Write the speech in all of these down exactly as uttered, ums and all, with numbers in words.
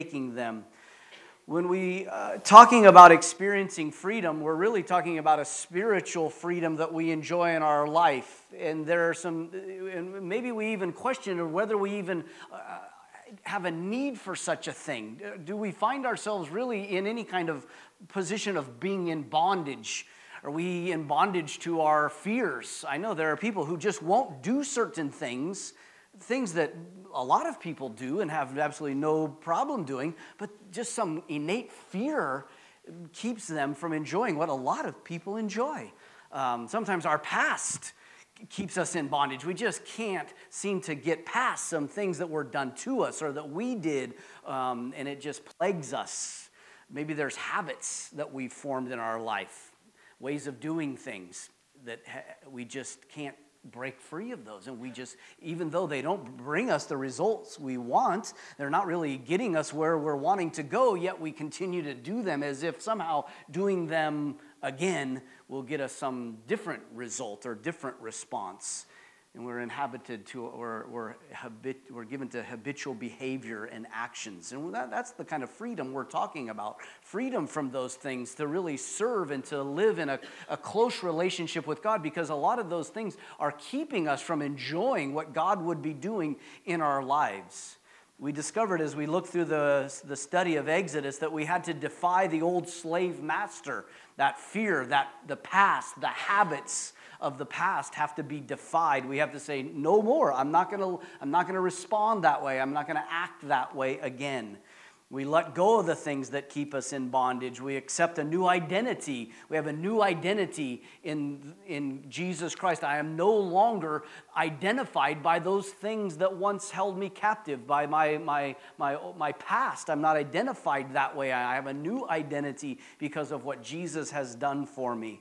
taking them. When we uh, talking about experiencing freedom, we're really talking about a spiritual freedom that we enjoy in our life. And there are some, and maybe we even question whether we even uh, have a need for such a thing. Do we find ourselves really in any kind of position of being in bondage? Are we in bondage to our fears? I know there are people who just won't do certain things, things that a lot of people do and have absolutely no problem doing, but just some innate fear keeps them from enjoying what a lot of people enjoy. Um, sometimes our past keeps us in bondage. We just can't seem to get past some things that were done to us or that we did, um, and it just plagues us. Maybe there's habits that we've formed in our life, ways of doing things that ha- we just can't break free of those. And we just, even though they don't bring us the results we want, they're not really getting us where we're wanting to go, yet we continue to do them as if somehow doing them again will get us some different result or different response. And we're inhabited to, or we're, habit, we're given to habitual behavior and actions. And that, that's the kind of freedom we're talking about. Freedom from those things to really serve and to live in a, a close relationship with God, because a lot of those things are keeping us from enjoying what God would be doing in our lives. We discovered as we looked through the, the study of Exodus that we had to defy the old slave master. That fear, that the past, the habits of the past have to be defied. We have to say, no more. I'm not going to I'm not going to respond that way. I'm not going to act that way again. We let go of the things that keep us in bondage. We accept a new identity. We have a new identity in, in Jesus Christ. I am no longer identified by those things that once held me captive, by my, my, my, my past. I'm not identified that way. I have a new identity because of what Jesus has done for me.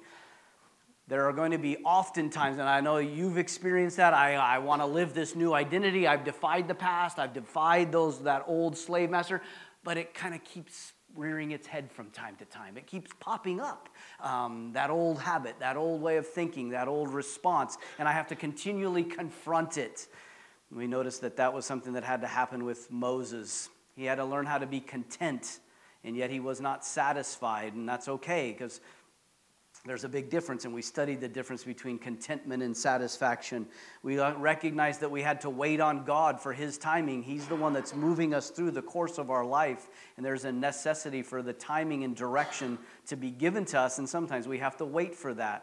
There are going to be often times, and I know you've experienced that, I, I want to live this new identity. I've defied the past. I've defied those that old slave master. But it kind of keeps rearing its head from time to time. It keeps popping up, um, that old habit, that old way of thinking, that old response, and I have to continually confront it. We noticed that that was something that had to happen with Moses. He had to learn how to be content, and yet he was not satisfied, and that's okay, because there's a big difference, and we studied the difference between contentment and satisfaction. We recognized that we had to wait on God for His timing. He's the one that's moving us through the course of our life, and there's a necessity for the timing and direction to be given to us, and sometimes we have to wait for that.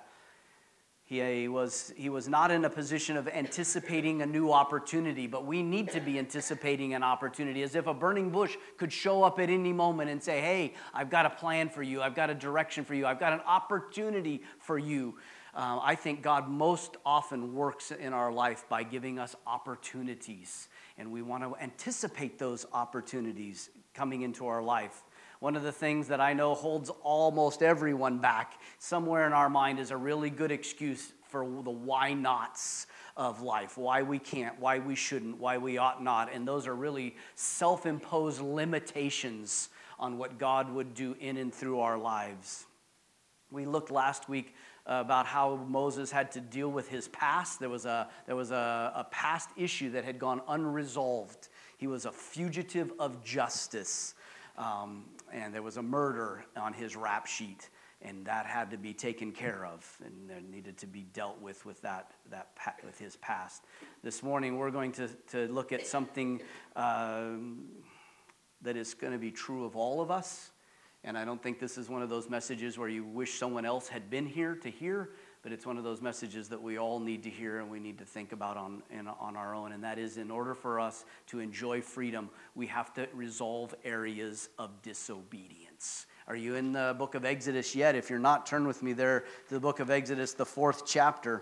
He was, he was not in a position of anticipating a new opportunity, but we need to be anticipating an opportunity, as if a burning bush could show up at any moment and say, hey, I've got a plan for you, I've got a direction for you, I've got an opportunity for you. Uh, I think God most often works in our life by giving us opportunities, and we want to anticipate those opportunities coming into our life. One of the things that I know holds almost everyone back somewhere in our mind is a really good excuse for the why nots of life, why we can't, why we shouldn't, why we ought not. And those are really self-imposed limitations on what God would do in and through our lives. We looked last week about how Moses had to deal with his past. There was a, there was a, a past issue that had gone unresolved. He was a fugitive of justice. Um, and there was a murder on his rap sheet, and that had to be taken care of, and there needed to be dealt with with that that with his past. This morning we're going to to look at something um, that is going to be true of all of us, and I don't think this is one of those messages where you wish someone else had been here to hear, but it's one of those messages that we all need to hear and we need to think about on, in, on our own. And that is, in order for us to enjoy freedom, we have to resolve areas of disobedience. Are you in the book of Exodus yet? If you're not, turn with me there to the book of Exodus, the fourth chapter.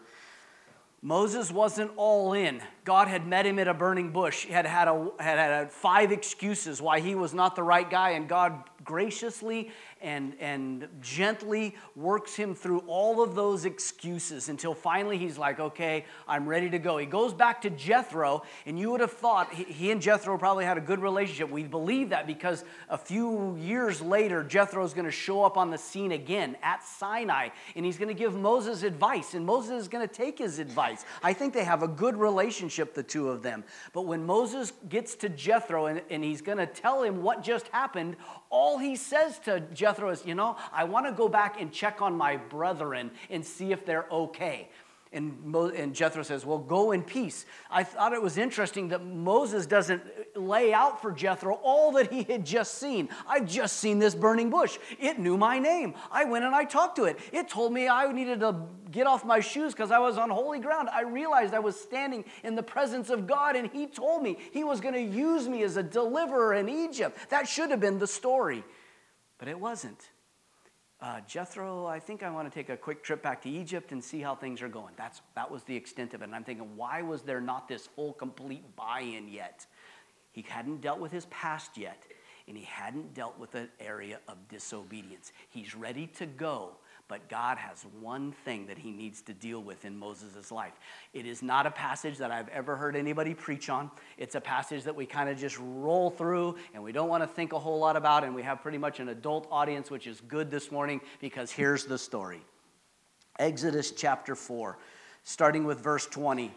Moses wasn't all in. God had met him at a burning bush. He had had, a, had had five excuses why he was not the right guy, and God graciously and, and gently works him through all of those excuses until finally he's like, okay, I'm ready to go. He goes back to Jethro, and you would have thought he, he and Jethro probably had a good relationship. We believe that because a few years later, Jethro is going to show up on the scene again at Sinai, and he's going to give Moses advice, and Moses is going to take his advice. guys. I think they have a good relationship, the two of them. But when Moses gets to Jethro and, and he's going to tell him what just happened, all he says to Jethro is, you know, I want to go back and check on my brethren and see if they're okay. And, Mo, and Jethro says, well, go in peace. I thought it was interesting that Moses doesn't lay out for Jethro all that he had just seen. I've just seen this burning bush. It knew my name. I went and I talked to it. It told me I needed to get off my shoes because I was on holy ground. I realized I was standing in the presence of God, and he told me he was going to use me as a deliverer in Egypt. That should have been the story, but it wasn't. Uh, Jethro, I think I want to take a quick trip back to Egypt and see how things are going. That's that was the extent of it. And I'm thinking, why was there not this full, complete buy-in yet? He hadn't dealt with his past yet, and he hadn't dealt with an area of disobedience. He's ready to go, but God has one thing that he needs to deal with in Moses' life. It is not a passage that I've ever heard anybody preach on. It's a passage that we kind of just roll through, and we don't want to think a whole lot about, and we have pretty much an adult audience, which is good this morning, because here's the story. Exodus chapter four, starting with verse twenty.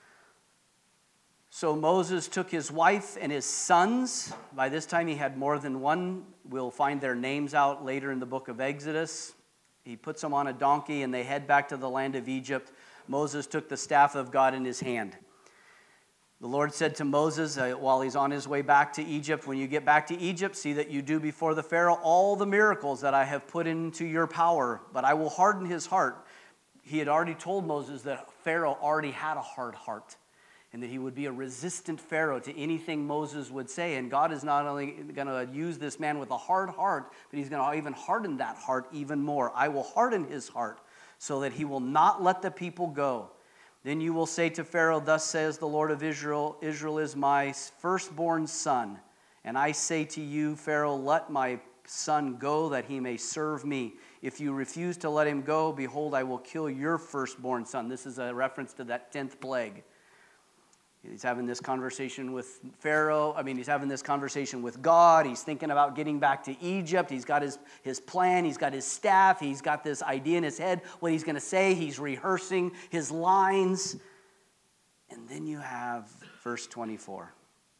So Moses took his wife and his sons. By this time he had more than one. We'll find their names out later in the book of Exodus. He puts them on a donkey and they head back to the land of Egypt. Moses took the staff of God in his hand. The Lord said to Moses uh, while he's on his way back to Egypt, when you get back to Egypt, see that you do before the Pharaoh all the miracles that I have put into your power, but I will harden his heart. He had already told Moses that Pharaoh already had a hard heart, and that he would be a resistant Pharaoh to anything Moses would say. And God is not only going to use this man with a hard heart, but he's going to even harden that heart even more. I will harden his heart so that he will not let the people go. Then you will say to Pharaoh, thus says the Lord of Israel, Israel is my firstborn son. And I say to you, Pharaoh, let my son go that he may serve me. If you refuse to let him go, behold, I will kill your firstborn son. This is a reference to that tenth plague. He's having this conversation with Pharaoh. I mean, he's having this conversation with God. He's thinking about getting back to Egypt. He's got his, his plan. He's got his staff. He's got this idea in his head, what he's going to say. He's rehearsing his lines. And then you have verse twenty-four.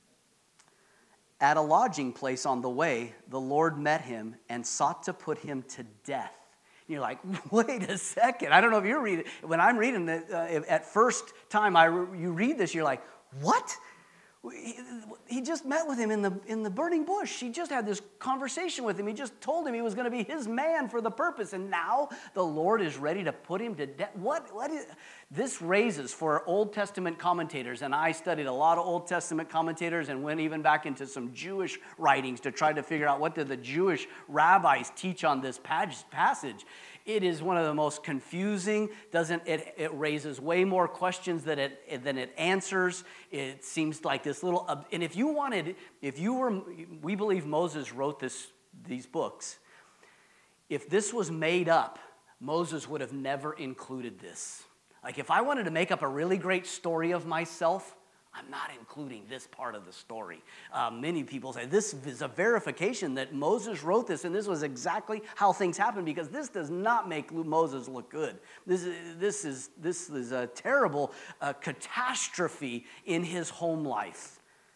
At a lodging place on the way, the Lord met him and sought to put him to death. And you're like, wait a second. I don't know if you're reading. When I'm reading it, uh, at first time I re- you read this, you're like, what? He, he just met with him in the in the burning bush. He just had this conversation with him. He just told him he was going to be his man for the purpose. And now the Lord is ready to put him to death. What, what is, this raises for Old Testament commentators, and I studied a lot of Old Testament commentators and went even back into some Jewish writings to try to figure out what did the Jewish rabbis teach on this passage. It is one of the most confusing. Doesn't it? It raises way more questions than it than it answers. It seems like this little. And if you wanted, if you were, we believe Moses wrote this these books. If this was made up, Moses would have never included this. Like if I wanted to make up a really great story of myself, I'm not including this part of the story. Uh, many people say this is a verification that Moses wrote this, and this was exactly how things happened, because this does not make Moses look good. This is this is this is a terrible uh, catastrophe in his home life.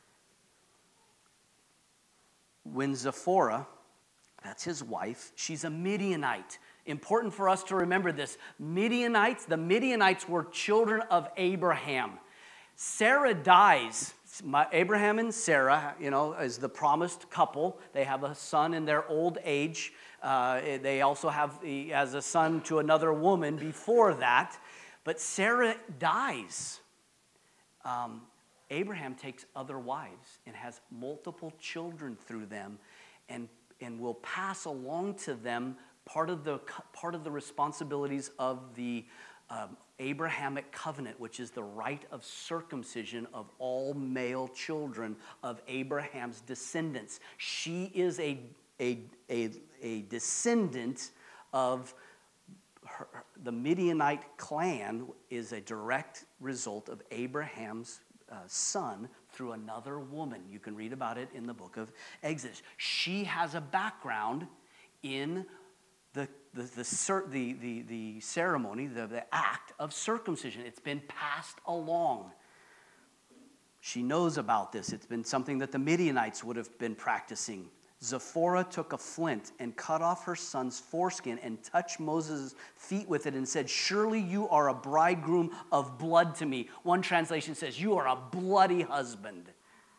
When Zipporah, that's his wife, she's a Midianite. Important for us to remember this. Midianites, the Midianites were children of Abraham. Sarah dies. My, Abraham and Sarah, you know, is the promised couple. They have a son in their old age. Uh, they also have he has a son to another woman before that. But Sarah dies. Um, Abraham takes other wives and has multiple children through them, and and will pass along to them part of the part of the responsibilities of the um, Abrahamic covenant, which is the rite of circumcision of all male children of Abraham's descendants. She is a a a, a descendant of her, the Midianite clan, is a direct result of Abraham's uh, son through another woman. You can read about it in the book of Exodus. She has a background in the the the cer- the the, the ceremony, the, the act of circumcision. It's been passed along. She knows about this. It's been something that the Midianites would have been practicing. Zipporah took a flint and cut off her son's foreskin and touched Moses' feet with it and said, "Surely you are a bridegroom of blood to me." One translation says, "You are a bloody husband."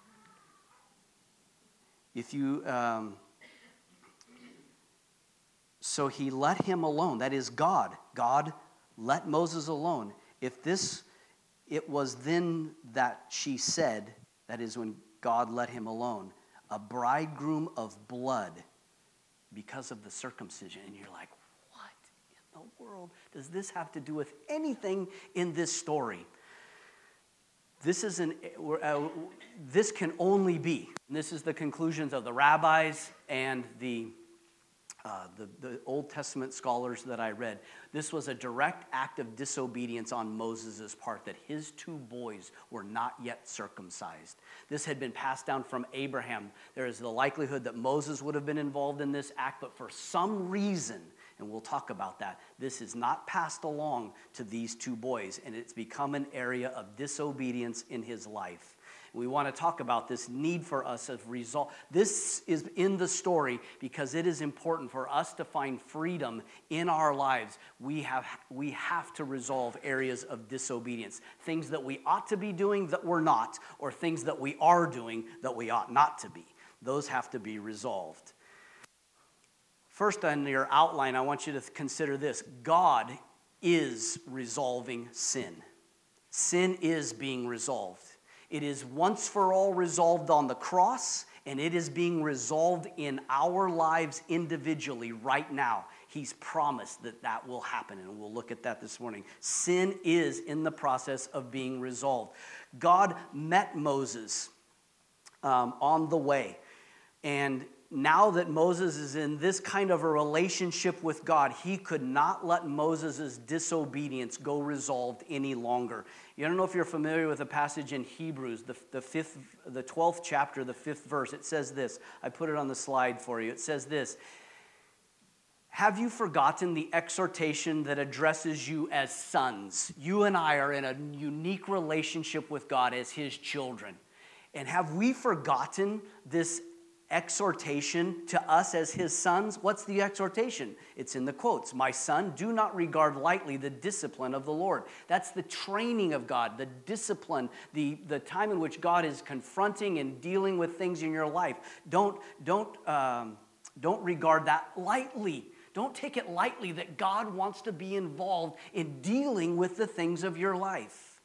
If you, um, so he let him alone. That is God. God let Moses alone. If this, it was then that she said, that is when God let him alone, a bridegroom of blood because of the circumcision. And you're like, what in the world does this have to do with anything in this story? This is an, uh, this can only be, and this is the conclusions of the rabbis and the, uh, the, the Old Testament scholars that I read. This was a direct act of disobedience on Moses' part, that his two boys were not yet circumcised. This had been passed down from Abraham. There is the likelihood that Moses would have been involved in this act, but for some reason, and we'll talk about that, this is not passed along to these two boys, and it's become an area of disobedience in his life. We want to talk about this need for us of resolve. This is in the story because it is important for us to find freedom in our lives. We have, we have to resolve areas of disobedience, things that we ought to be doing that we're not, or things that we are doing that we ought not to be. Those have to be resolved. First, on your outline, I want you to consider this. God is resolving sin. Sin is being resolved. It is once for all resolved on the cross, and it is being resolved in our lives individually right now. He's promised that that will happen, and we'll look at that this morning. Sin is in the process of being resolved. God met Moses um, on the way, and now that Moses is in this kind of a relationship with God, he could not let Moses' disobedience go resolved any longer. You don't know if you're familiar with a passage in Hebrews, the, the fifth, the twelfth chapter, the fifth verse. It says this. I put it on the slide for you. It says this. Have you forgotten the exhortation that addresses you as sons? You and I are in a unique relationship with God as his children. And have we forgotten this exhortation to us as his sons? What's the exhortation? It's in the quotes. My son, do not regard lightly the discipline of the Lord. That's the training of God, the discipline, the, the time in which God is confronting and dealing with things in your life. Don't, don't, um, don't regard that lightly. Don't take it lightly that God wants to be involved in dealing with the things of your life.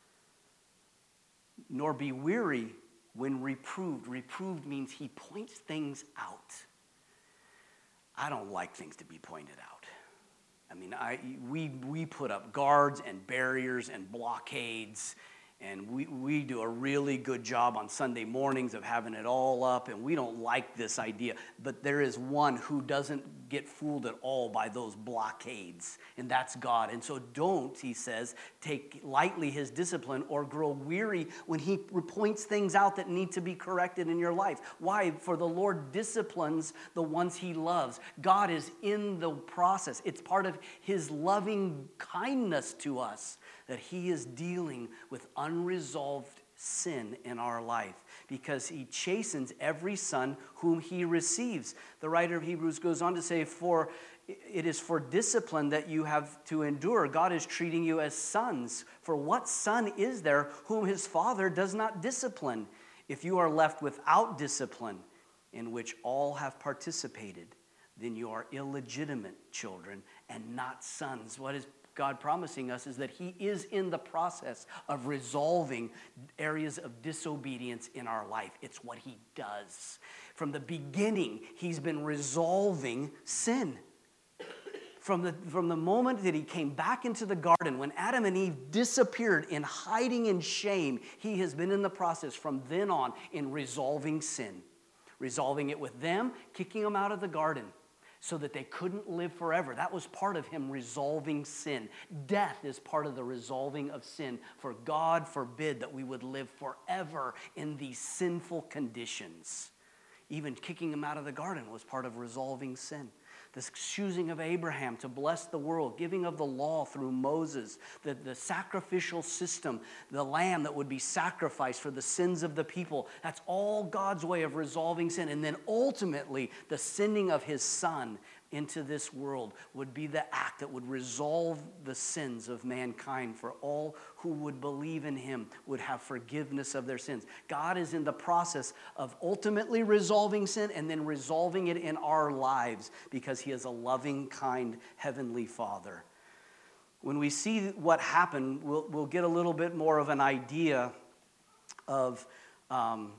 Nor be weary when reproved. Reproved means he points things out. I don't like things to be pointed out. I mean, I, we, we put up guards and barriers and blockades, and we, we do a really good job on Sunday mornings of having it all up, and we don't like this idea. But there is one who doesn't get fooled at all by those blockades, and that's God. And so don't, he says, take lightly his discipline or grow weary when he points things out that need to be corrected in your life. Why? For the Lord disciplines the ones he loves. God is in the process. It's part of his loving kindness to us that he is dealing with unresolved sin in our life because he chastens every son whom he receives. The writer of Hebrews goes on to say, for it is for discipline that you have to endure. God is treating you as sons. For what son is there whom his father does not discipline? If you are left without discipline, in which all have participated, then you are illegitimate children and not sons. What is God promising us is that he is in the process of resolving areas of disobedience in our life. It's what he does. From the beginning, he's been resolving sin. From the, from the moment that he came back into the garden, when Adam and Eve disappeared in hiding in shame, he has been in the process from then on in resolving sin. Resolving it with them, kicking them out of the garden, so that they couldn't live forever. That was part of him resolving sin. Death is part of the resolving of sin. For God forbid that we would live forever in these sinful conditions. Even kicking him out of the garden was part of resolving sin. the choosing of Abraham to bless the world, giving of the law through Moses, the, the sacrificial system, the lamb that would be sacrificed for the sins of the people. That's all God's way of resolving sin. And then ultimately, the sending of his son into this world would be the act that would resolve the sins of mankind, for all who would believe in him would have forgiveness of their sins. God is in the process of ultimately resolving sin and then resolving it in our lives because he is a loving, kind, heavenly Father. When we see what happened, we'll, we'll get a little bit more of an idea of, um,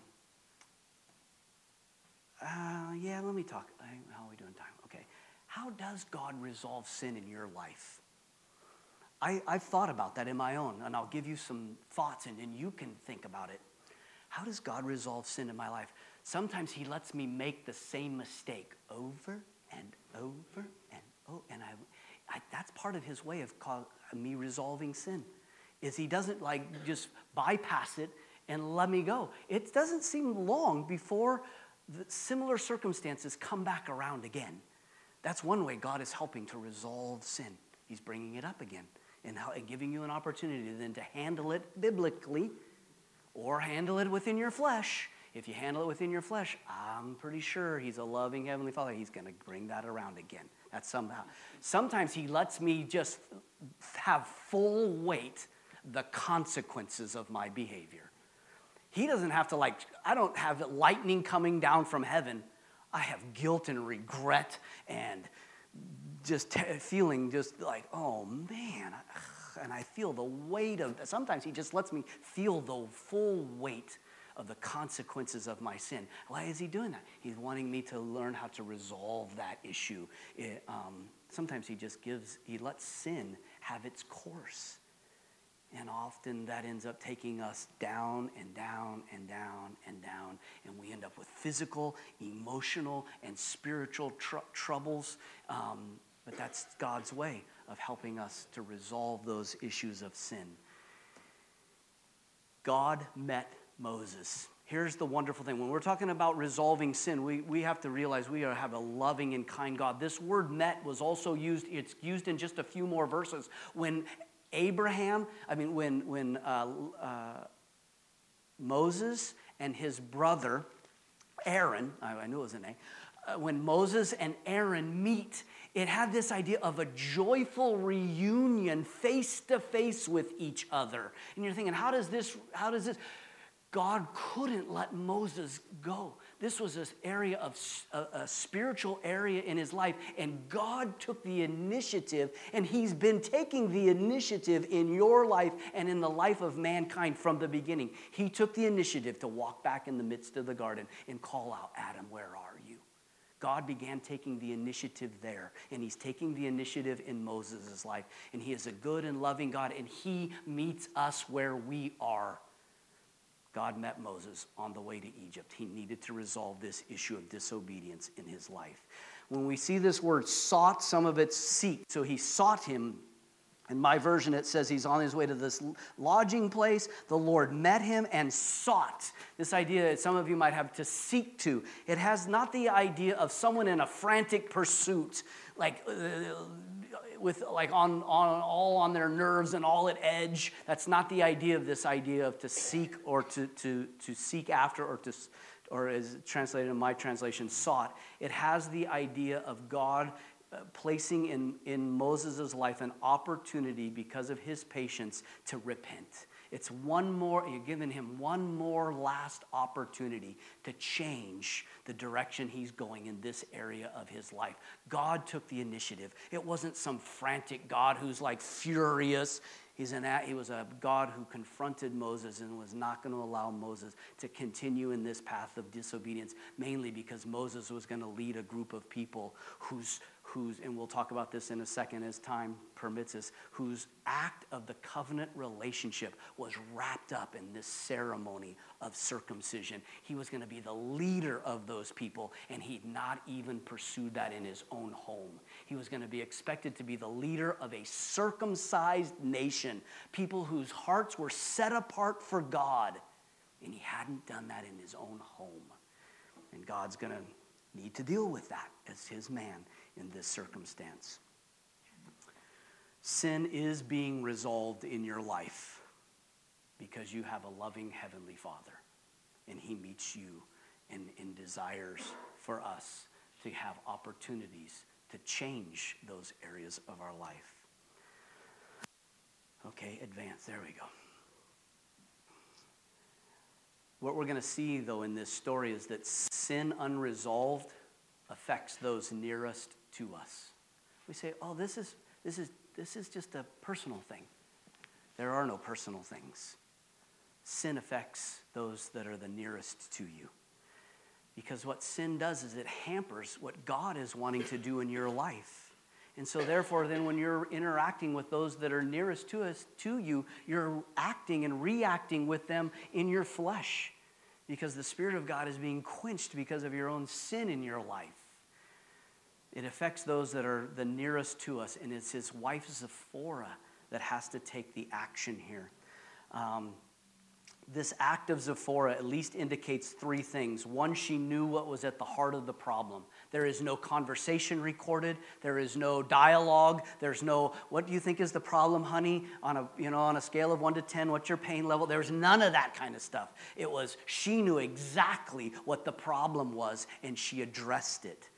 uh, yeah, let me talk. How are we doing time? Okay. How does God resolve sin in your life? I, I've thought about that in my own, and I'll give you some thoughts, and then you can think about it. How does God resolve sin in my life? Sometimes he lets me make the same mistake over and over and over, and I, I, that's part of his way of call, me resolving sin, is he doesn't like just bypass it and let me go. It doesn't seem long before the similar circumstances come back around again. That's one way God is helping to resolve sin. He's bringing it up again and giving you an opportunity then to handle it biblically or handle it within your flesh. If you handle it within your flesh, I'm pretty sure he's a loving Heavenly Father. He's going to bring that around again. That's somehow. Sometimes he lets me just have full weight the consequences of my behavior. He doesn't have to like, I don't have lightning coming down from heaven. I have guilt and regret and just t- feeling just like, oh man, and I feel the weight of, sometimes he just lets me feel the full weight of the consequences of my sin. Why is he doing that? He's wanting me to learn how to resolve that issue. It, um, sometimes he just gives, he lets sin have its course. And often that ends up taking us down and down and down and down. And we end up with physical, emotional, and spiritual tr- troubles. Um, but that's God's way of helping us to resolve those issues of sin. God met Moses. Here's the wonderful thing. When we're talking about resolving sin, we, we have to realize we are, have a loving and kind God. This word met was also used, it's used in just a few more verses. When Abraham, I mean, when, when uh, uh, Moses and his brother Aaron, I, I knew it was a name, uh, when Moses and Aaron meet, it had this idea of a joyful reunion face to face with each other. And you're thinking, how does this, how does this? God couldn't let Moses go. This was an area of a, a spiritual area in his life, and God took the initiative, and he's been taking the initiative in your life and in the life of mankind from the beginning. He took the initiative to walk back in the midst of the garden and call out, Adam, where are you? God began taking the initiative there, and he's taking the initiative in Moses' life, and he is a good and loving God, and he meets us where we are. God met Moses on the way to Egypt. He needed to resolve this issue of disobedience in his life. When we see this word sought, some of it's seek. So he sought him. In my version, it says he's on his way to this lodging place. The Lord met him and sought. This idea that some of you might have to seek to. It has not the idea of someone in a frantic pursuit, like uh, with like on, on all on their nerves and all at edge. That's not the idea of this idea of to seek or to to to seek after or to or as translated in my translation, sought. It has the idea of God uh, placing in in Moses' life an opportunity because of his patience to repent. It's one more, you're giving him one more last opportunity to change the direction he's going in this area of his life. God took the initiative. It wasn't some frantic God who's like furious. He's an, he was a God who confronted Moses and was not going to allow Moses to continue in this path of disobedience, mainly because Moses was going to lead a group of people whose whose, and we'll talk about this in a second as time permits us, whose act of the covenant relationship was wrapped up in this ceremony of circumcision. He was going to be the leader of those people, and he'd not even pursued that in his own home. He was going to be expected to be the leader of a circumcised nation, people whose hearts were set apart for God, and he hadn't done that in his own home. And God's going to need to deal with that as his man in this circumstance. Sin is being resolved in your life because you have a loving Heavenly Father, and He meets you and, and desires for us to have opportunities to change those areas of our life. Okay, advance. There we go. What we're going to see, though, in this story is that sin unresolved affects those nearest to us. We say, oh, this is this is this is just a personal thing. There are no personal things. Sin affects those that are the nearest to you. Because what sin does is it hampers what God is wanting to do in your life. And so therefore, then when you're interacting with those that are nearest to us, to you, you're acting and reacting with them in your flesh. Because the Spirit of God is being quenched because of your own sin in your life. It affects those that are the nearest to us. And it's his wife Zipporah that has to take the action here. Um, This act of Zipporah at least indicates three things. One, she knew what was at the heart of the problem. There is no conversation recorded. There is no dialogue. There's no, what do you think is the problem, honey? On a, you know, on a scale of one to ten, what's your pain level? There's none of that kind of stuff. It was, she knew exactly what the problem was, and she addressed it.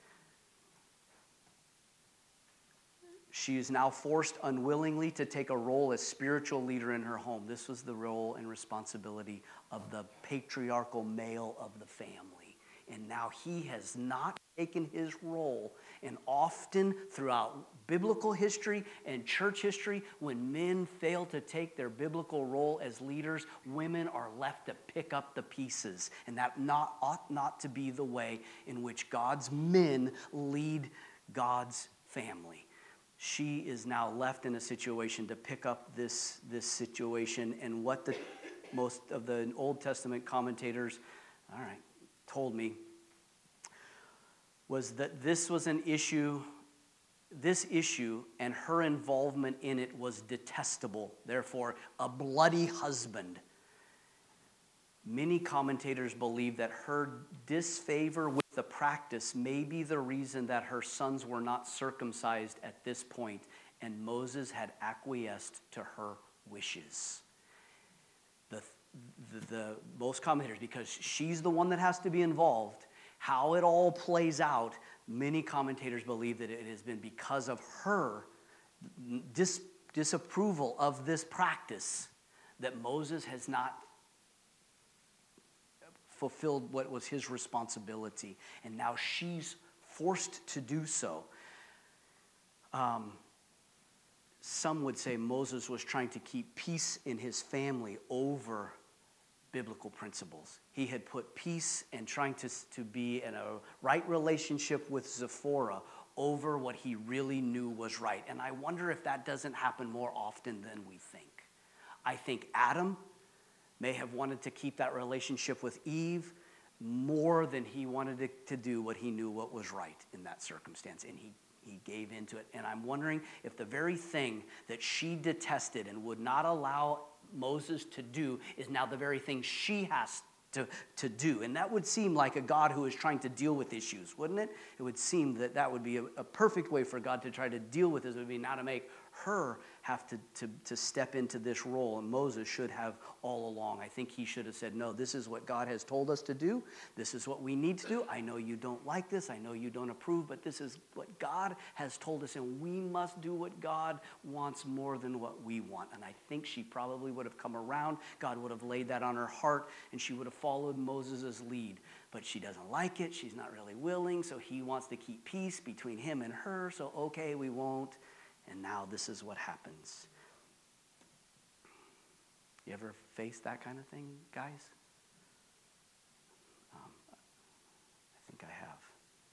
She is now forced unwillingly to take a role as spiritual leader in her home. This was the role and responsibility of the patriarchal male of the family. And now he has not taken his role. And often throughout biblical history and church history, when men fail to take their biblical role as leaders, women are left to pick up the pieces. And that not, ought not to be the way in which God's men lead God's family. She is now left in a situation to pick up this, this situation, and what the most of the Old Testament commentators, all right, told me was that this was an issue, this issue and her involvement in it was detestable. Therefore, a bloody husband. Many commentators believe that her disfavor with the practice may be the reason that her sons were not circumcised at this point, and Moses had acquiesced to her wishes. The, the, the most commentators, because she's the one that has to be involved, how it all plays out, many commentators believe that it has been because of her dis, disapproval of this practice that Moses has not fulfilled what was his responsibility, and now she's forced to do so. Um, some would say Moses was trying to keep peace in his family over biblical principles. He had put peace and trying to, to be in a right relationship with Zipporah over what he really knew was right. And I wonder if that doesn't happen more often than we think. I think Adam may have wanted to keep that relationship with Eve more than he wanted to, to do what he knew what was right in that circumstance. And he, he gave into it. And I'm wondering if the very thing that she detested and would not allow Moses to do is now the very thing she has to, to do. And that would seem like a God who is trying to deal with issues, wouldn't it? It would seem that that would be a, a perfect way for God to try to deal with this. It would be now to make her have to, to, to step into this role, and Moses should have all along. I think he should have said, no, this is what God has told us to do. This is what we need to do. I know you don't like this. I know you don't approve, but this is what God has told us, and we must do what God wants more than what we want. And I think she probably would have come around. God would have laid that on her heart, and she would have followed Moses' lead. But she doesn't like it. She's not really willing, so he wants to keep peace between him and her, so okay, we won't. And now this is what happens. You ever face that kind of thing, guys? Um, I think I have.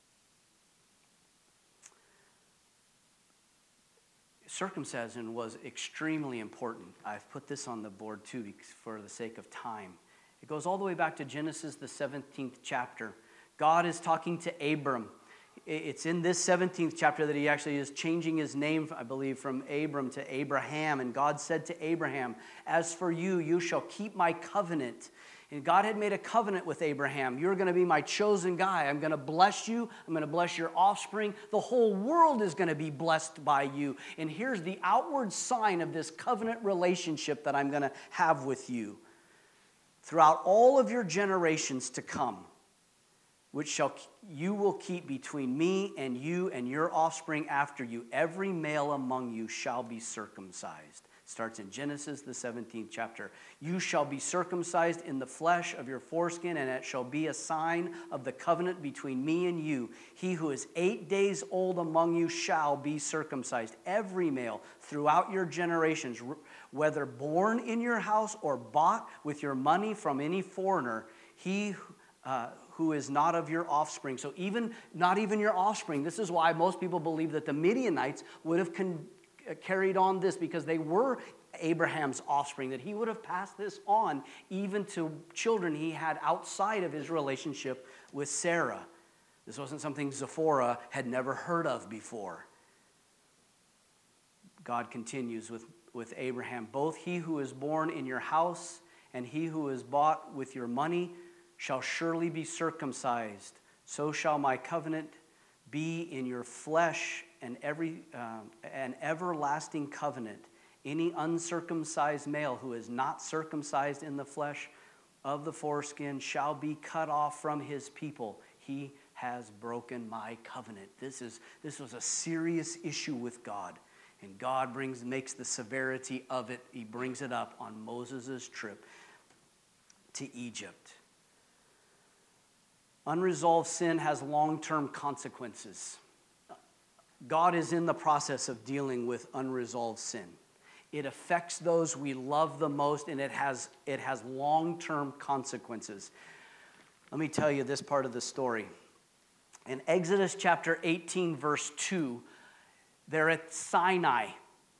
Circumcision was extremely important. I've put this on the board too for the sake of time. It goes all the way back to Genesis, the seventeenth chapter. God is talking to Abram. It's in this seventeenth chapter that he actually is changing his name, I believe, from Abram to Abraham. And God said to Abraham, as for you, you shall keep my covenant. And God had made a covenant with Abraham. You're going to be my chosen guy. I'm going to bless you. I'm going to bless your offspring. The whole world is going to be blessed by you. And here's the outward sign of this covenant relationship that I'm going to have with you. Throughout all of your generations to come, which shall you will keep between me and you and your offspring after you, every male among you shall be circumcised. Starts in Genesis, the seventeenth chapter. You shall be circumcised in the flesh of your foreskin, and it shall be a sign of the covenant between me and you. He who is eight days old among you shall be circumcised. Every male throughout your generations, whether born in your house or bought with your money from any foreigner, he uh, who is not of your offspring. So even not even your offspring. This is why most people believe that the Midianites would have con- carried on this, because they were Abraham's offspring, that he would have passed this on even to children he had outside of his relationship with Sarah. This wasn't something Zipporah had never heard of before. God continues with, with Abraham, both he who is born in your house and he who is bought with your money shall surely be circumcised. So shall my covenant be in your flesh, and every um, an everlasting covenant. Any uncircumcised male who is not circumcised in the flesh of the foreskin shall be cut off from his people. He has broken my covenant. This is this was a serious issue with God, and God brings makes the severity of it. He brings it up on Moses' trip to Egypt. Unresolved sin has long-term consequences. God is in the process of dealing with unresolved sin. It affects those we love the most, and it has, it has long-term consequences. Let me tell you this part of the story. In Exodus chapter eighteen, verse two, they're at Sinai.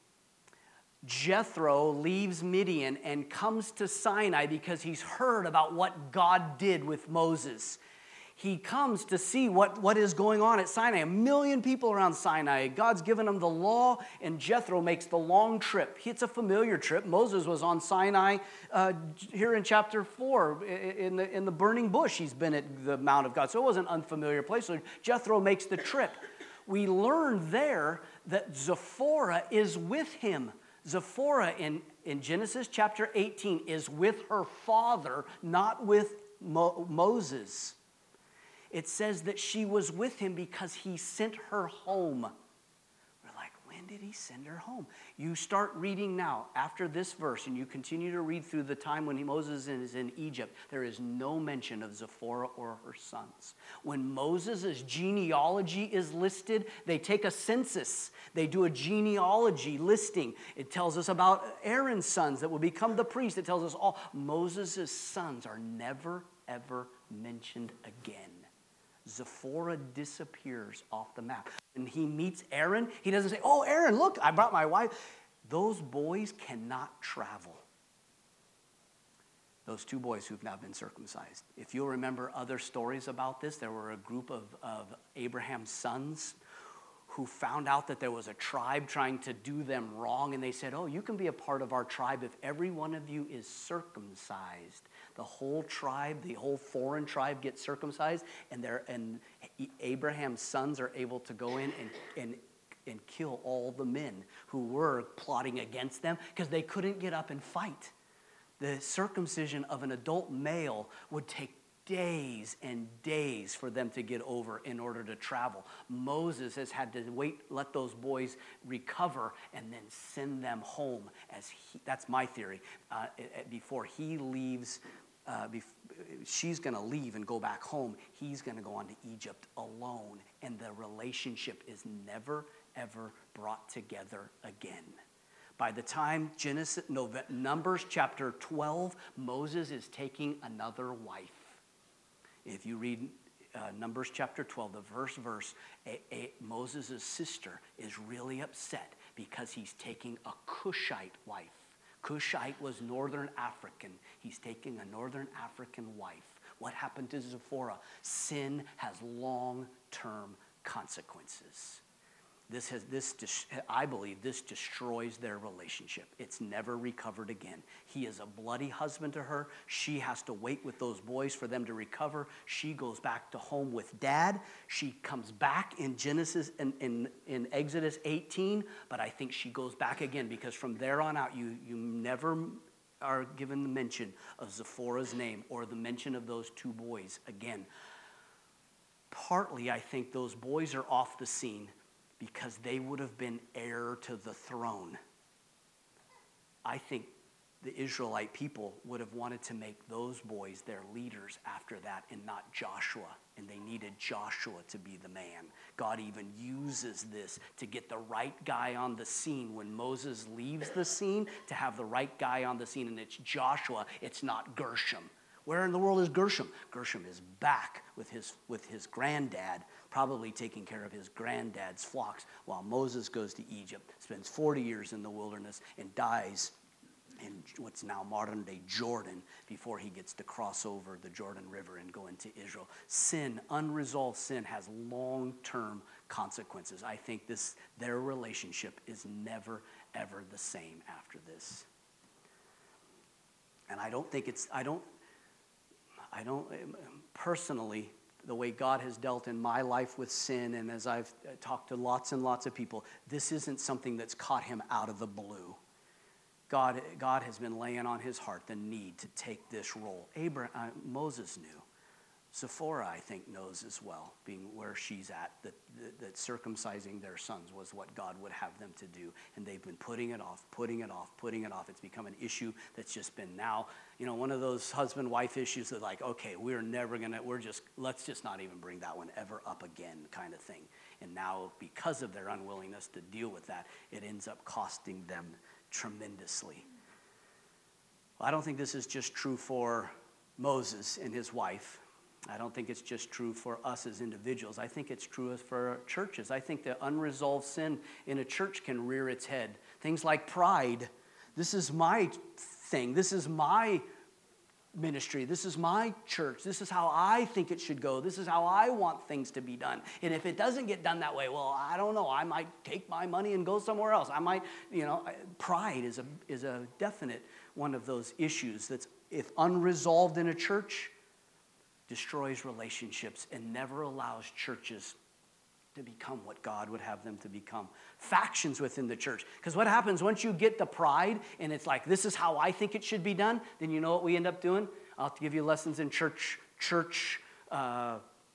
Jethro leaves Midian and comes to Sinai because he's heard about what God did with Moses. He comes to see what, what is going on at Sinai. A million people around Sinai. God's given him the law, and Jethro makes the long trip. It's a familiar trip. Moses was on Sinai uh, here in chapter four, in the, in the burning bush. He's been at the Mount of God, so it was an unfamiliar place. So Jethro makes the trip. We learn there that Zipporah is with him. Zipporah in, in Genesis chapter eighteen is with her father, not with Mo- Moses. It says that she was with him because he sent her home. We're like, when did he send her home? You start reading now after this verse, and you continue to read through the time when Moses is in Egypt. There is no mention of Zipporah or her sons. When Moses' genealogy is listed, they take a census. They do a genealogy listing. It tells us about Aaron's sons that will become the priest. It tells us all. Moses' sons are never, ever mentioned again. Zipporah disappears off the map. And he meets Aaron. He doesn't say, oh, Aaron, look, I brought my wife. Those boys cannot travel. Those two boys who've now been circumcised. If you'll remember other stories about this, there were a group of, of Abraham's sons who found out that there was a tribe trying to do them wrong, and they said, oh, you can be a part of our tribe if every one of you is circumcised. The whole tribe, the whole foreign tribe gets circumcised, and they're, and Abraham's sons are able to go in and, and, and kill all the men who were plotting against them because they couldn't get up and fight. The circumcision of an adult male would take days and days for them to get over in order to travel. Moses has had to wait, let those boys recover, and then send them home. As he, that's my theory. Uh, before he leaves, uh, bef- she's going to leave and go back home. He's going to go on to Egypt alone, and the relationship is never, ever brought together again. By the time Genesis, Numbers chapter twelve, Moses is taking another wife. If you read uh, Numbers chapter twelve, the first verse, a, a, Moses' sister is really upset because he's taking a Cushite wife. Cushite was northern African. He's taking a northern African wife. What happened to Zipporah? Sin has long-term consequences. This has this I believe this destroys their relationship. It's never recovered again. He is a bloody husband to her. She has to wait with those boys for them to recover. She goes back to home with dad. She comes back in Genesis in, in, in Exodus eighteen, but I think she goes back again because from there on out you you never are given the mention of Zipporah's name or the mention of those two boys again. Partly I think those boys are off the scene because they would have been heir to the throne. I think the Israelite people would have wanted to make those boys their leaders after that and not Joshua. And they needed Joshua to be the man. God even uses this to get the right guy on the scene. When Moses leaves the scene, to have the right guy on the scene, and it's Joshua, it's not Gershom. Where in the world is Gershom? Gershom is back with his with his granddad, probably taking care of his granddad's flocks, while Moses goes to Egypt, spends forty years in the wilderness, and dies in what's now modern-day Jordan before he gets to cross over the Jordan River and go into Israel. Sin, unresolved sin, has long-term consequences. I think this their relationship is never, ever the same after this. And I don't think it's, I don't, I don't, personally, the way God has dealt in my life with sin, and as I've talked to lots and lots of people, this isn't something that's caught him out of the blue. God, God has been laying on his heart the need to take this role. Abraham, uh, Moses knew. Zipporah, I think, knows as well, being where she's at, that, that, that circumcising their sons was what God would have them to do. And they've been putting it off, putting it off, putting it off. It's become an issue that's just been now, you know, one of those husband-wife issues that like, okay, we're never going to, we're just, let's just not even bring that one ever up again kind of thing. And now, because of their unwillingness to deal with that, it ends up costing them tremendously. Well, I don't think this is just true for Moses and his wife. I don't think it's just true for us as individuals. I think it's true for churches. I think that unresolved sin in a church can rear its head. Things like pride. This is my thing. This is my ministry. This is my church. This is how I think it should go. This is how I want things to be done. And if it doesn't get done that way, well, I don't know. I might take my money and go somewhere else. I might, you know, pride is a is a definite one of those issues that's, if unresolved in a church, destroys relationships and never allows churches to become what God would have them to become. Factions within the church. Because what happens once you get the pride and it's like, this is how I think it should be done, then you know what we end up doing? I'll have to give you lessons in church, church uh,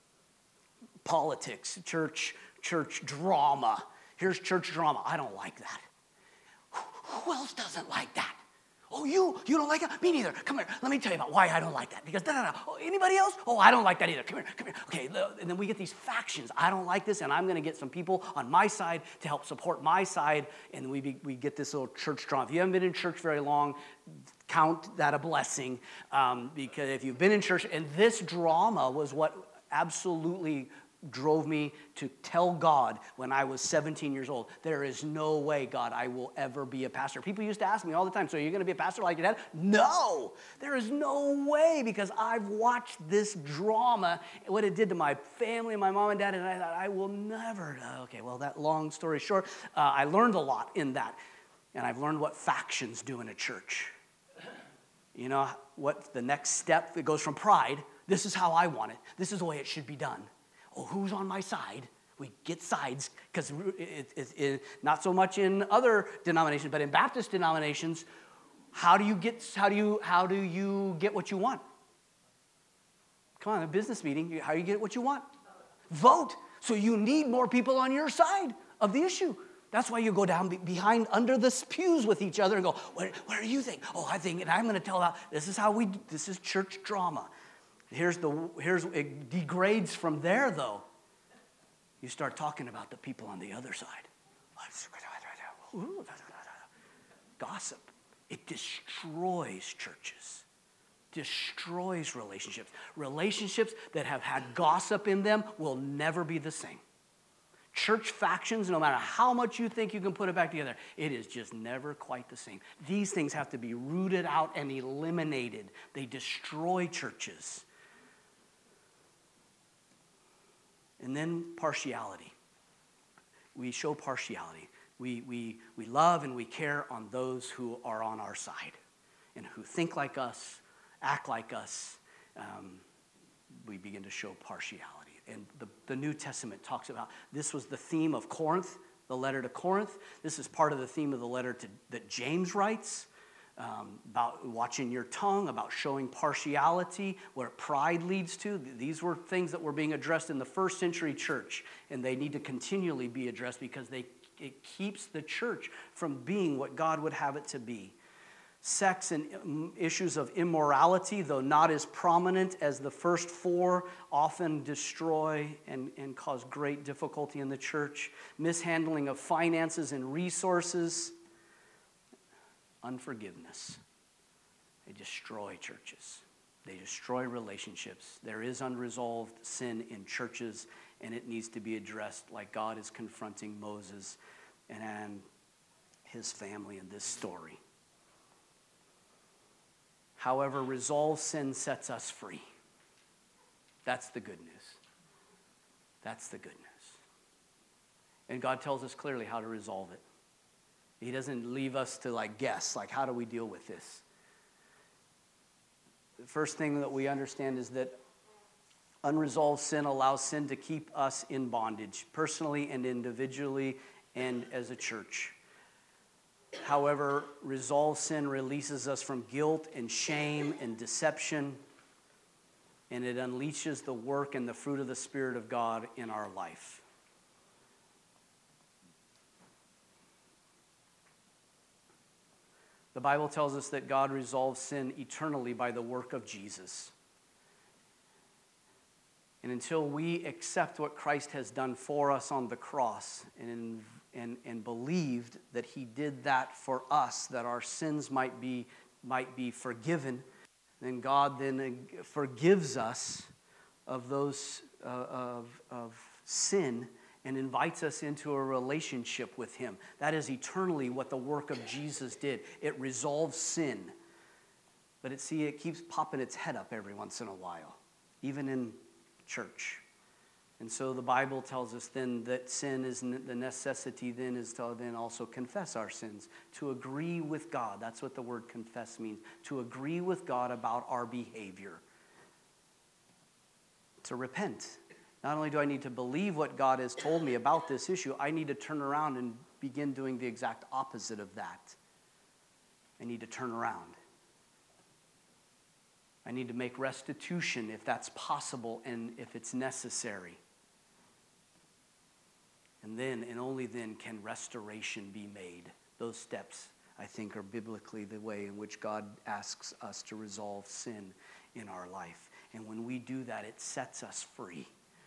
politics, church, church drama. Here's church drama. I don't like that. Who else doesn't like that? Oh, you? You don't like it? Me neither. Come here. Let me tell you about why I don't like that. Because, no, no, no. Oh, anybody else? Oh, I don't like that either. Come here. Come here. Okay, and then we get these factions. I don't like this, and I'm going to get some people on my side to help support my side, and we be, we get this little church drama. If you haven't been in church very long, count that a blessing, um, because if you've been in church, and this drama was what absolutely drove me to tell God when I was seventeen years old, there is no way, God, I will ever be a pastor. People used to ask me all the time, so are you going to be a pastor like your dad? No, there is no way, because I've watched this drama, what it did to my family, my mom and dad, and I thought, I will never. Okay, well, that long story short, uh, I learned a lot in that, and I've learned what factions do in a church. You know, what the next step, it goes from pride, this is how I want it, this is the way it should be done. Oh, who's on my side? We get sides, because it, it, it, not so much in other denominations, but in Baptist denominations, how do you get how do you how do you get what you want? Come on, a business meeting, how do you get what you want? Vote. So you need more people on your side of the issue. That's why you go down behind under the pews with each other and go, what, what do you think? Oh, I think, and I'm going to tell about this is how we this is church drama. Here's the here's it degrades from there, though. You start talking about the people on the other side. Gossip. It destroys churches. Destroys relationships. Relationships that have had gossip in them will never be the same. Church factions, no matter how much you think you can put it back together, it is just never quite the same. These things have to be rooted out and eliminated. They destroy churches. And then partiality. we show partiality. We, we, we love and we care on those who are on our side and who think like us, act like us. Um, we begin to show partiality. And the, the New Testament talks about, this was the theme of Corinth, the letter to Corinth. This is part of the theme of the letter to, that James writes. Um, about watching your tongue, about showing partiality, where pride leads to. These were things that were being addressed in the first century church, and they need to continually be addressed because they it keeps the church from being what God would have it to be. Sex and issues of immorality, though not as prominent as the first four, often destroy and, and cause great difficulty in the church. Mishandling of finances and resources. Unforgiveness. They destroy churches. They destroy relationships. There is unresolved sin in churches, and it needs to be addressed like God is confronting Moses and his family in this story. However, resolved sin sets us free. That's the good news. That's the good news. And God tells us clearly how to resolve it. He doesn't leave us to like guess, like how do we deal with this? The first thing that we understand is that unresolved sin allows sin to keep us in bondage, personally and individually and as a church. However, resolved sin releases us from guilt and shame and deception, and it unleashes the work and the fruit of the Spirit of God in our life. The Bible tells us that God resolves sin eternally by the work of Jesus. And until we accept what Christ has done for us on the cross and, and, and believed that he did that for us, that our sins might be, might be forgiven, then God then forgives us of those uh, of, of sin and invites us into a relationship with him. That is eternally what the work of Jesus did. It resolves sin. But it, see, it keeps popping its head up every once in a while, even in church. And so the Bible tells us then that sin is, the necessity then is to then also confess our sins, to agree with God. That's what the word confess means, to agree with God about our behavior, to repent. Not only do I need to believe what God has told me about this issue, I need to turn around and begin doing the exact opposite of that. I need to turn around. I need to make restitution if that's possible and if it's necessary. And then, and only then, can restoration be made. Those steps, I think, are biblically the way in which God asks us to resolve sin in our life. And when we do that, it sets us free.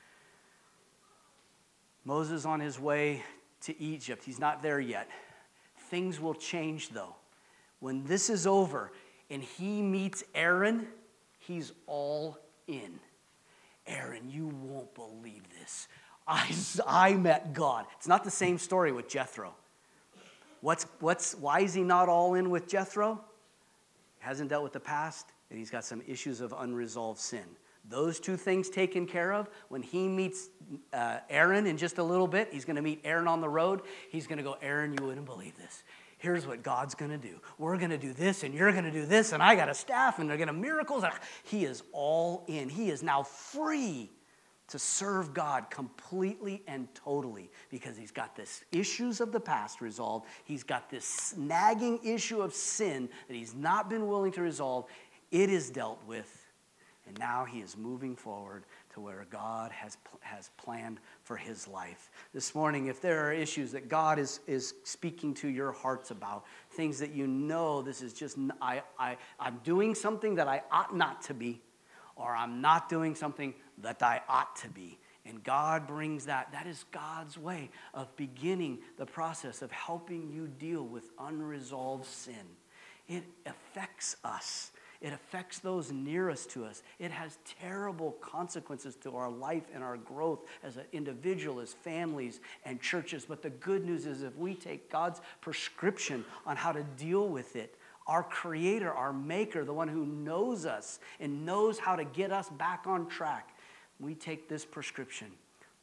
Moses on his way to Egypt. He's not there yet. Things will change, though. When this is over and he meets Aaron, he's all in. Aaron, you won't believe this. I, I met God. It's not the same story with Jethro. What's, what's, why is he not all in with Jethro? He hasn't dealt with the past, and he's got some issues of unresolved sin. Those two things taken care of, when he meets uh, Aaron in just a little bit, he's going to meet Aaron on the road. He's going to go, Aaron, you wouldn't believe this. Here's what God's going to do. We're going to do this, and you're going to do this, and I got a staff, and they're going to miracles. He is all in. He is now free to serve God completely and totally because he's got this issues of the past resolved. He's got this nagging issue of sin that he's not been willing to resolve. It is dealt with. And now he is moving forward to where God has, has planned for his life. This morning, if there are issues that God is, is speaking to your hearts about, things that you know this is just, I, I, I'm doing something that I ought not to be, or I'm not doing something that I ought to be. And God brings that. That is God's way of beginning the process of helping you deal with unresolved sin. It affects us. It affects those nearest to us. It has terrible consequences to our life and our growth as an individual, as families and churches. But the good news is if we take God's prescription on how to deal with it, our Creator, our Maker, the one who knows us and knows how to get us back on track, we take this prescription.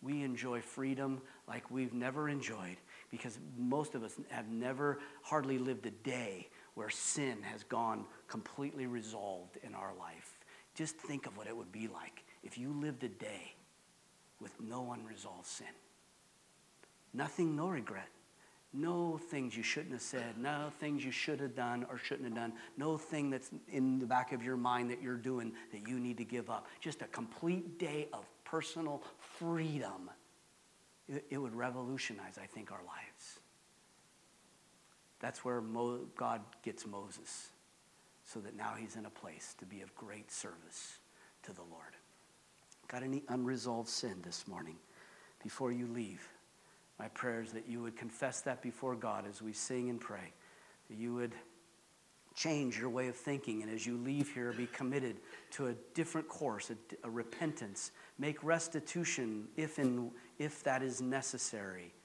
we enjoy freedom like we've never enjoyed, because most of us have never hardly lived a day where sin has gone completely resolved in our life. Just think of what it would be like if you lived a day with no unresolved sin. Nothing, no regret. No things you shouldn't have said. No things you should have done or shouldn't have done. No thing that's in the back of your mind that you're doing that you need to give up. Just a complete day of personal freedom. It, it would revolutionize, I think, our lives. That's where Mo, God gets Moses, so that now he's in a place to be of great service to the Lord. Got any unresolved sin this morning? Before you leave, my prayer is that you would confess that before God as we sing and pray, that you would change your way of thinking, and as you leave here, be committed to a different course, a, a repentance. Make restitution if, and, if that is necessary.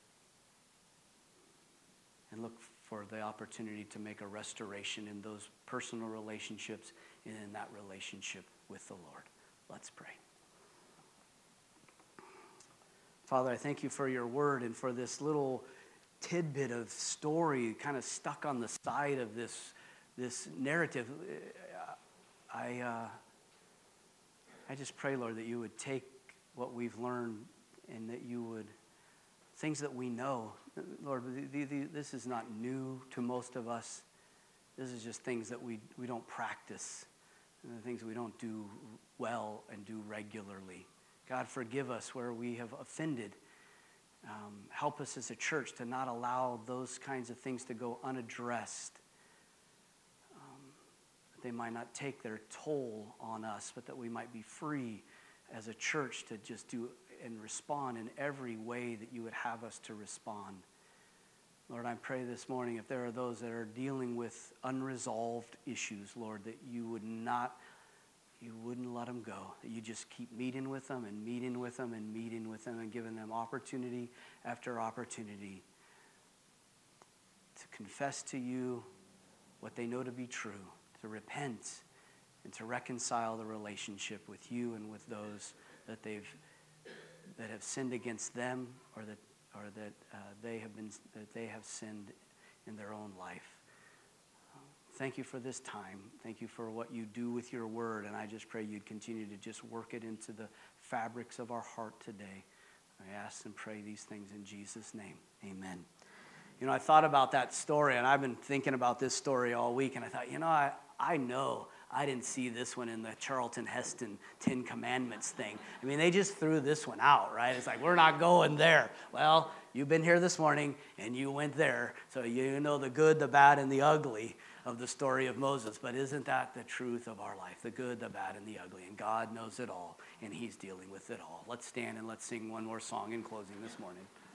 And look for the opportunity to make a restoration in those personal relationships and in that relationship with the Lord. Let's pray. Father, I thank you for your word and for this little tidbit of story kind of stuck on the side of this, this narrative. I, uh, I just pray, Lord, that you would take what we've learned and that you would, things that we know, Lord, the, the, this is not new to most of us. This is just things that we, we don't practice, and the things we don't do well and do regularly. God, forgive us where we have offended. Um, help us as a church to not allow those kinds of things to go unaddressed. Um, that they might not take their toll on us, but that we might be free as a church to just do and respond in every way that you would have us to respond. Lord, I pray this morning, if there are those that are dealing with unresolved issues, Lord, that you would not You wouldn't let them go, that you just keep meeting with them and meeting with them and meeting with them and giving them opportunity after opportunity to confess to you what they know to be true, to repent and to reconcile the relationship with you and with those that they've that have sinned against them or that or that uh, they have been that they have sinned in their own life. Thank you for this time. Thank you for what you do with your word. And I just pray you'd continue to just work it into the fabrics of our heart today. I ask and pray these things in Jesus' name. Amen. You know, I thought about that story, and I've been thinking about this story all week. And I thought, you know, I, I know I didn't see this one in the Charlton Heston Ten Commandments thing. I mean, they just threw this one out, right? It's like, we're not going there. Well, you've been here this morning, and you went there. So you know the good, the bad, and the ugly of the story of Moses. But isn't that the truth of our life? The good, the bad, and the ugly. And God knows it all, and he's dealing with it all. Let's stand and let's sing one more song in closing this morning.